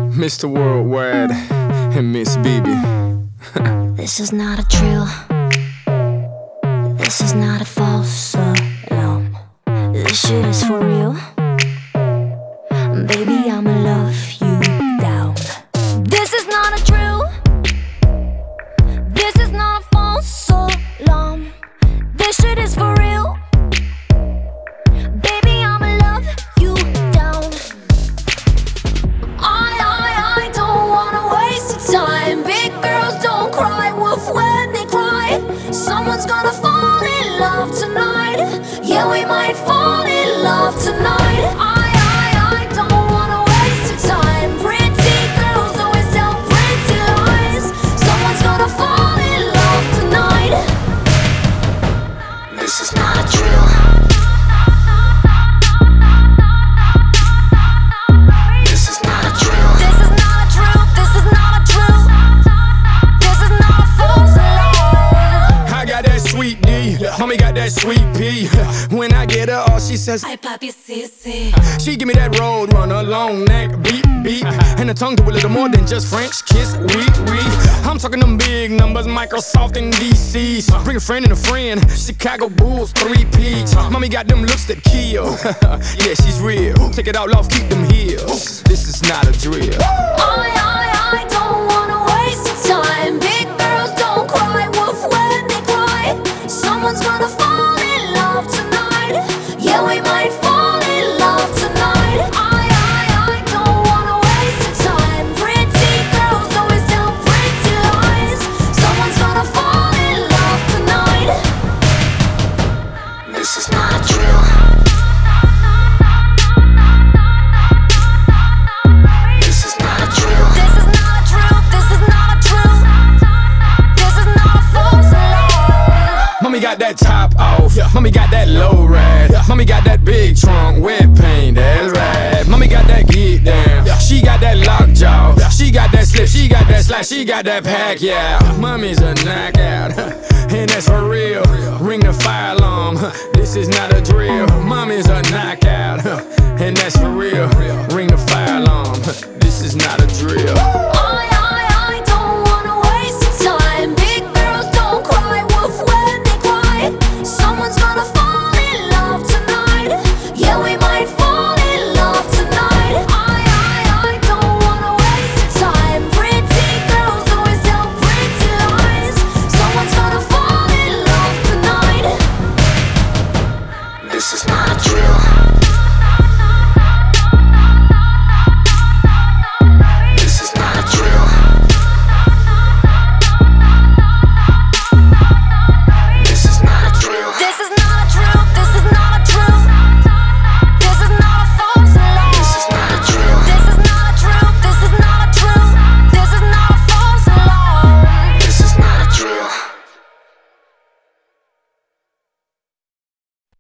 Mr. Worldwide and Miss BB. This is not a drill. This is not a false alarm. This shit is for real. Baby, I'ma love you down. This is not a drill. This is not a false alarm. This shit is for real. Baby, I'ma love you down. I don't wanna waste your time. Big girls don't cry wolf when they cry. Someone's gonna fall in love tonight. Yeah, we might fall in love tonight. I don't wanna waste your time. Pretty girls always tell pretty lies. Someone's gonna fall in love tonight. This is not a drill. This is not a drill. This is not a drill. This is not a drill. This is not a false alarm. I got that sweet D, mommy got that sweet P. When I get her, all she says, Ay, papi, sí, sí. she give me that road runner, long neck, beat, beat. And the tongue do a little more than just French kiss, oui. I'm talking them big numbers, Microsoft and DCs. Bring a friend and a friend, Chicago Bulls, 3 peats. Mommy got them looks that kill. Yeah, she's real. Take it all off, keep them heels. This is not a drill. I don't wanna waste your time. Big girls don't cry wolf when they cry. Someone's gonna fall in love tonight. Yeah, we might fall in love tonight. I don't wanna waste your time. Pretty girls always tell pretty lies. Someone's gonna fall in love tonight. This is not a drill. This is not a drill. This is not a drill. This is not a drill. This is not a false alarm. Mommy got that top off, mommy got that low ride. Mommy got that big trunk, wet paint, that's right. Mommy got that get down, she got that lockjaw. She got that slip, she got that slide, she got that pack, yeah. Mommy's a knockout, and that's for real. Ring the fire alarm, this is not a drill. Mommy's a knockout, and that's for real. Ring